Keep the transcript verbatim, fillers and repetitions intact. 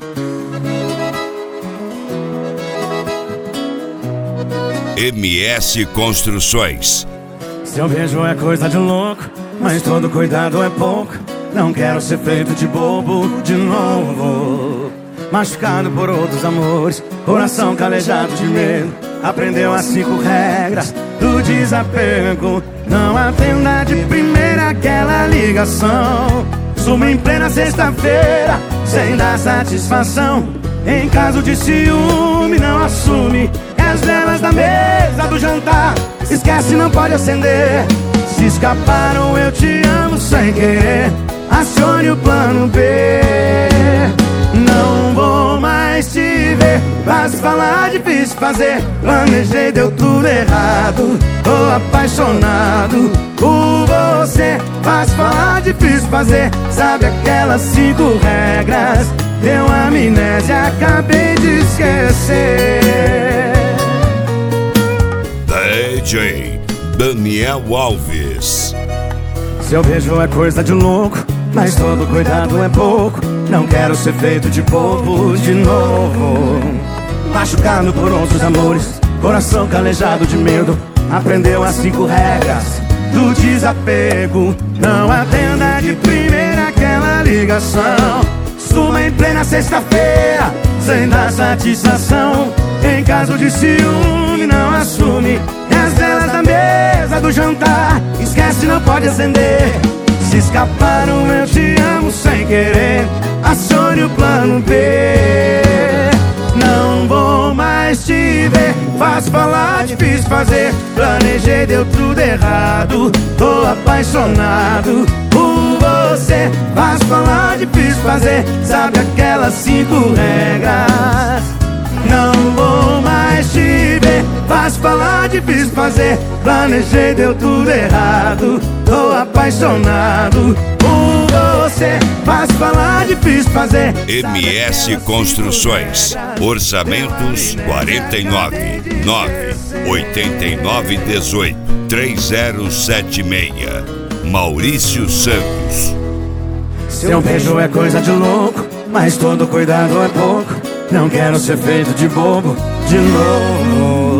M S Construções. Se eu vejo é coisa de louco, mas todo cuidado é pouco. Não quero ser feito de bobo de novo. Machucado por outros amores, coração calejado de medo. Aprendeu as cinco regras do desapego. Não atenda de primeira aquela ligação. Suma em plena sexta-feira, sem dar satisfação. Em caso de ciúme, não assume. E as velas da mesa do jantar, esquece, não pode acender. Se escaparam, eu te amo sem querer. Acione o plano B. Não vou mais te ver. Fácil falar, difícil fazer. Planejei, deu tudo errado. Tô apaixonado por você. Fácil falar, difícil fazer. Sabe aquelas cinco regras? Deu amnésia, acabei de esquecer. D J Daniel Alves. Se eu vejo é coisa de louco, mas todo cuidado é pouco. Não quero ser feito de bobo de novo. Machucado por outros amores, coração calejado de medo. Aprendeu as cinco regras do desapego. Não atenda de primeira aquela ligação. Suma em plena sexta-feira, sem dar satisfação. Em caso de ciúme, não assume. E as velas da mesa do jantar, esquece, não pode acender. Se escaparam, eu te amo sem querer. Acione o plano B. Não vou mais te ver. Fácil falar, difícil fazer. Planejei, deu tudo errado. Tô apaixonado por você. Fácil falar, difícil fazer. Sabe aquelas cinco regras? Não vou mais te ver. Fácil falar, difícil fazer. Planejei, deu tudo errado. Tô apaixonado por você. Fácil falar, difícil fazer. M S Construções. Orçamentos quarenta e nove, nove oito nove um oito, três zero sete seis. Maurício Santos. Seu beijo é coisa de louco, mas todo cuidado é pouco. Não quero ser feito de bobo de novo.